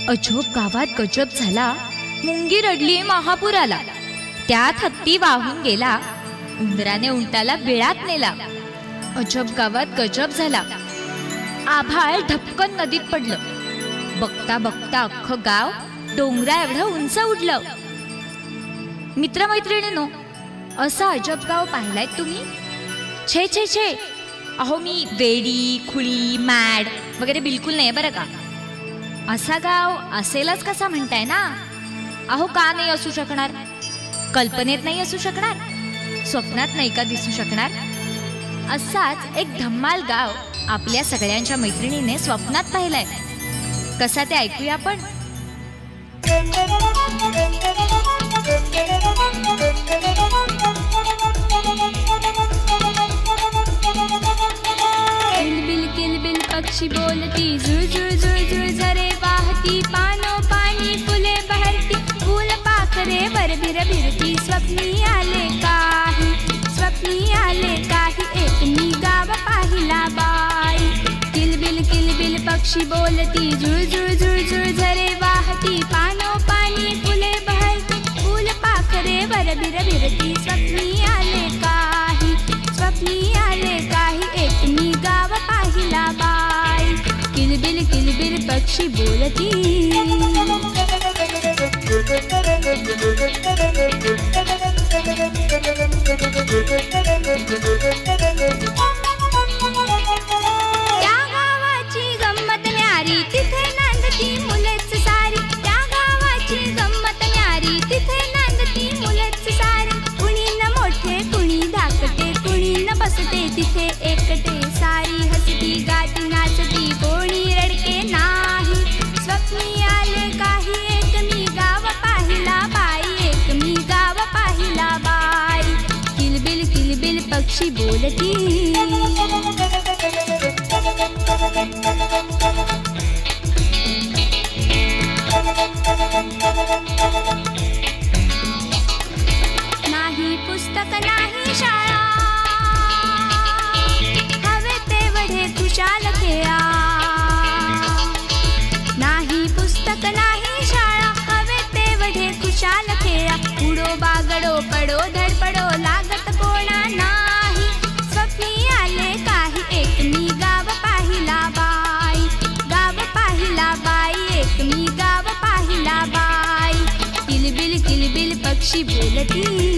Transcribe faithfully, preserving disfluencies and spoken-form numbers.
अजोब गावात गजब झाला, मुंगी रडली महापूर आला. त्यात हत्ती वाहून गेला, उंदराने उंटाला बिळात नेला. अजब गावात गजब झाला, आभाळ धपकन नदीत पडलं. बघता बघता अख्खं गाव डोंगरा एवढं उंच उडलं. मित्रमैत्रिणींनो, असा अजब गाव पाहिलाय तुम्ही? छे छे छे, अहो मी वेडी खुळी मॅड वगैरे बिलकुल नाही बरं का. असा गाव असेलच कसा म्हणताय ना? अहो का नाही असू शकणार? कल्पनेत नाही असू शकणार? स्वप्नात नाही का दिसू शकणार? असाच एक धम्माल गाव आपल्या सगळ्यांच्या मैत्रिणीने स्वप्नात पाहिलंय. कसा ते ऐकूया आपण. किलबिल किलबिल पक्षी बोलती, झुळझुळ झुळझुळ झरे वाहती, पानो पाणी फुले बहरती, फूल पाखरे बरबिर बिरती. स्वप्नी आले काही, स्वप्नी आले काही, एक मी गाव पाहिला बाई. किलबिल किलबिल पक्षी बोलती, झुळझुळ झुळझुळ झरे वाहती, पानो पाणी फुले बहरती, फूल पाखरे बरबिर बिरती. स्वप्नी आले काही, स्वप्नी आले काही, एक मी गाव पाहिला बाई. किलबिल किलबिल पक्षी बोलती. त्या गावाची गंमत न्यारी, तिथे नांदती मुलेच सारी. त्या गावाची गंमत न्यारी, तिथे नांदती मुलेच सारी. कुणी न मोठे कुणी धाकटे, कुणी न बसते तिथे एकटे. सारी हसती गाती नाचती, कोणी रडके नाही. स्वप्नी आले काही, एक मी गाव पाहिला बाई, एक मी गाव पाहिला बाई. किलबिल किलबिल पक्षी बोलती. नाही पुस्तक नाही शाळा, हवे तेवढे खुशाल खेळा. नाही पुस्तक नाही शाळा, हवे तेवढे खुशाल खेळा. उडो बागडो पडो धडपडो, लागत कोणा नाही. स्वप्नी आले काही, एक मी गाव पाहिला बाई, गाव पाहिला बाई, एक मी गाव पाहिला बाई. किलबिल किलबिल पक्षी बोलती.